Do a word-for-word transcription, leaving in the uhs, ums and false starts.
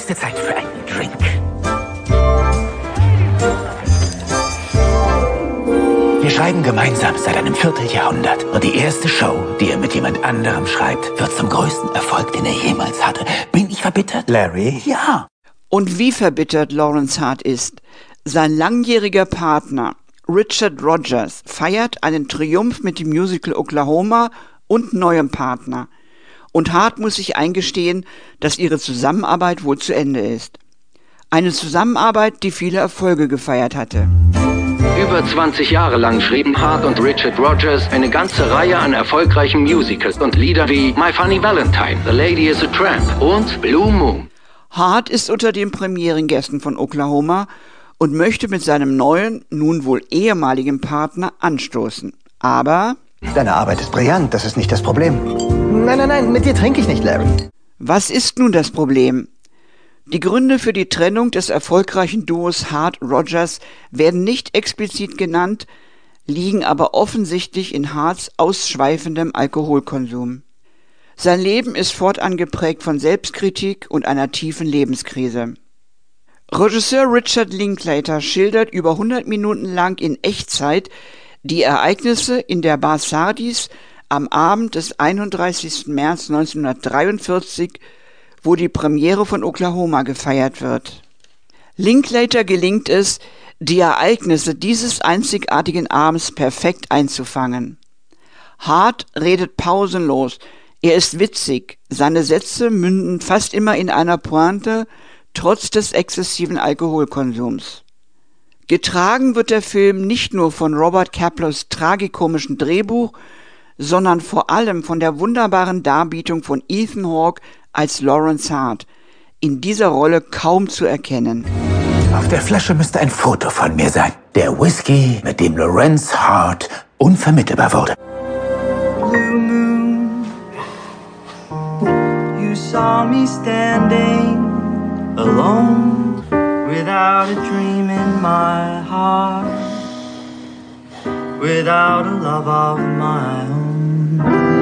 höchste Zeit für einen Drink. Wir schreiben gemeinsam seit einem Vierteljahrhundert. Und die erste Show, die er mit jemand anderem schreibt, wird zum größten Erfolg, den er jemals hatte. Bin ich verbittert? Larry? Ja. Und wie verbittert Lawrence Hart ist. Sein langjähriger Partner Richard Rodgers feiert einen Triumph mit dem Musical Oklahoma und neuem Partner. Und Hart muss sich eingestehen, dass ihre Zusammenarbeit wohl zu Ende ist. Eine Zusammenarbeit, die viele Erfolge gefeiert hatte. Über zwanzig Jahre lang schrieben Hart und Richard Rodgers eine ganze Reihe an erfolgreichen Musicals und Lieder wie My Funny Valentine, The Lady is a Tramp und Blue Moon. Hart ist unter den Premierengästen von Oklahoma und möchte mit seinem neuen, nun wohl ehemaligen Partner anstoßen. Aber... Deine Arbeit ist brillant, das ist nicht das Problem. Nein, nein, nein, mit dir trinke ich nicht, Larry. Was ist nun das Problem? Die Gründe für die Trennung des erfolgreichen Duos Hart-Rodgers werden nicht explizit genannt, liegen aber offensichtlich in Harts ausschweifendem Alkoholkonsum. Sein Leben ist fortan geprägt von Selbstkritik und einer tiefen Lebenskrise. Regisseur Richard Linklater schildert über hundert Minuten lang in Echtzeit die Ereignisse in der Bar Sardis am Abend des einunddreißigsten März neunzehnhundertdreiundvierzig, wo die Premiere von Oklahoma gefeiert wird. Linklater gelingt es, die Ereignisse dieses einzigartigen Abends perfekt einzufangen. Hart redet pausenlos, er ist witzig, seine Sätze münden fast immer in einer Pointe, trotz des exzessiven Alkoholkonsums. Getragen wird der Film nicht nur von Robert Kaplos tragikomischen Drehbuch, sondern vor allem von der wunderbaren Darbietung von Ethan Hawke als Lawrence Hart, in dieser Rolle kaum zu erkennen. Auf der Flasche müsste ein Foto von mir sein. Der Whisky, mit dem Lawrence Hart unvermittelbar wurde. Blue moon, you saw me standing alone, without a dream in my heart, without a love of my own.